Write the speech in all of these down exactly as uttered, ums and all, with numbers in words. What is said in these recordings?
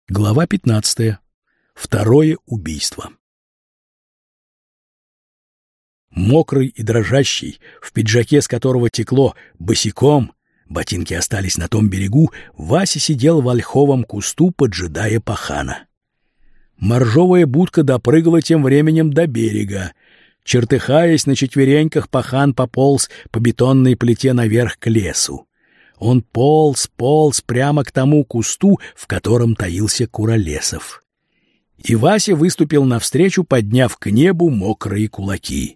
Глава пятнадцатая. Второе убийство. Мокрый и дрожащий, в пиджаке, с которого текло, босиком, ботинки остались на том берегу, Вася сидел в ольховом кусту, поджидая пахана. Моржовая будка допрыгала тем временем до берега. Чертыхаясь на четвереньках, пахан пополз по бетонной плите наверх к лесу. Он полз, полз прямо к тому кусту, в котором таился Куролесов. И Вася выступил навстречу, подняв к небу мокрые кулаки.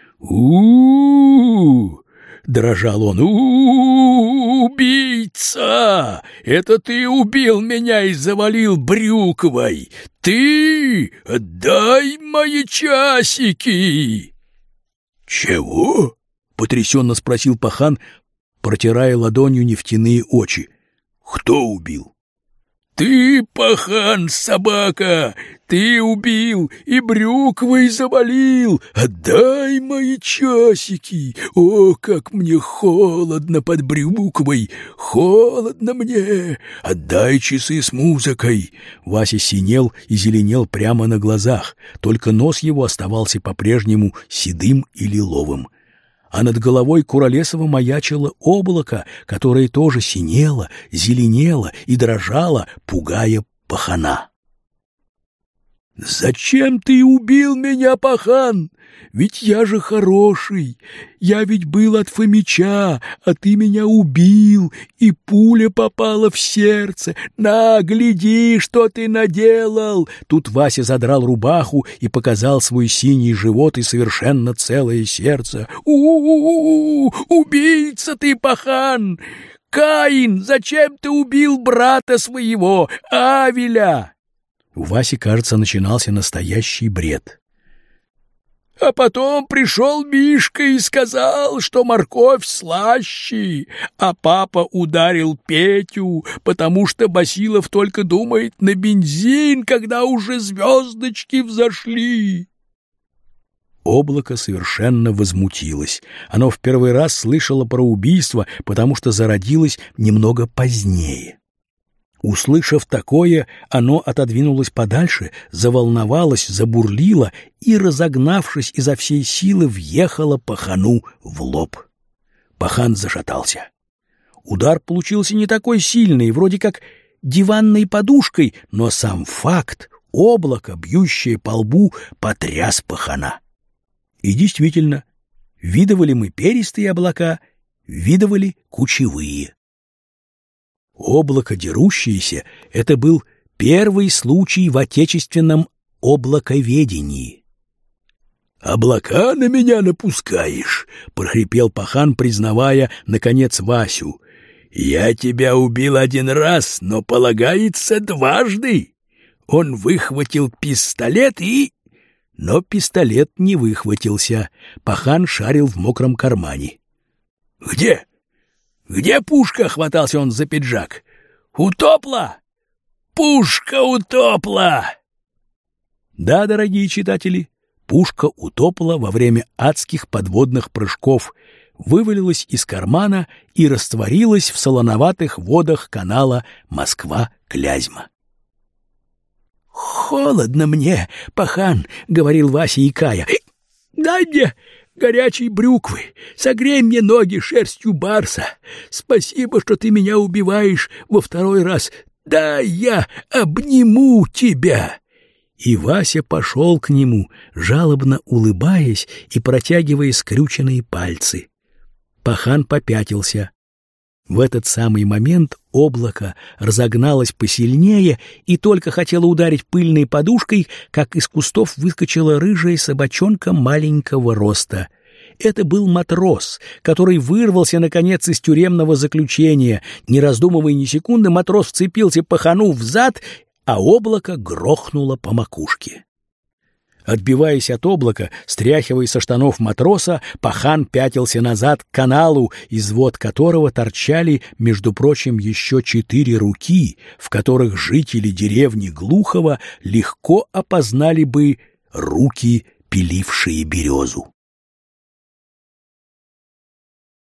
у у дрожал он. у убийца! Это ты убил меня и завалил брюквой! Ты! Отдай мои часики!» «Чего?» — потрясенно спросил пахан, протирая ладонью нефтяные очи. «Кто убил?» «Ты, пахан, собака! Ты убил и брюквой завалил! Отдай мои часики! О, как мне холодно под брюквой! Холодно мне! Отдай часы с музыкой!» Вася синел и зеленел прямо на глазах, только нос его оставался по-прежнему седым и лиловым. А над головой Куролесова маячило облако, которое тоже синело, зеленело и дрожало, пугая пахана. «Зачем ты убил меня, пахан? Ведь я же хороший. Я ведь был от Фомича, а ты меня убил, и пуля попала в сердце. На, гляди, что ты наделал!» Тут Вася задрал рубаху и показал свой синий живот и совершенно целое сердце. «У-у-у! Убийца ты, пахан! Каин, зачем ты убил брата своего, Авеля?» У Васи, кажется, начинался настоящий бред. «А потом пришел Мишка и сказал, что морковь слаще, а папа ударил Петю, потому что Басилов только думает на бензин, когда уже звездочки взошли». Облако совершенно возмутилось. Оно в первый раз слышало про убийство, потому что зародилось немного позднее. Услышав такое, оно отодвинулось подальше, заволновалось, забурлило и, разогнавшись изо всей силы, въехало пахану в лоб. Пахан зашатался. Удар получился не такой сильный, вроде как диванной подушкой, но сам факт, облако, бьющее по лбу, потряс пахана. И действительно, видывали мы перистые облака, видывали кучевые. Облако дерущееся — это был первый случай в отечественном облаковедении. «Облака на меня напускаешь», — прохрипел пахан, признавая, наконец, Васю. «Я тебя убил один раз, но полагается дважды». Он выхватил пистолет и... Но пистолет не выхватился. Пахан шарил в мокром кармане. «Где? Где пушка?» — хватался он за пиджак. «Утопла! Пушка утопла!» Да, дорогие читатели, пушка утопла во время адских подводных прыжков, вывалилась из кармана и растворилась в солоноватых водах канала Москва-Клязьма. «Холодно мне, пахан», — говорил Вася, икая. «Дай мне горячей брюквы, согрей мне ноги шерстью барса. Спасибо, что ты меня убиваешь во второй раз. Дай я обниму тебя». И Вася пошел к нему, жалобно улыбаясь и протягивая скрюченные пальцы. Пахан попятился. В этот самый момент облако разогналось посильнее и только хотело ударить пыльной подушкой, как из кустов выскочила рыжая собачонка маленького роста. Это был матрос, который вырвался, наконец, из тюремного заключения. Не раздумывая ни секунды, матрос вцепился пахану в зад, а облако грохнуло по макушке. Отбиваясь от облака, стряхивая со штанов матроса, пахан пятился назад к каналу, из вод которого торчали, между прочим, еще четыре руки, в которых жители деревни Глухова легко опознали бы руки, пилившие березу.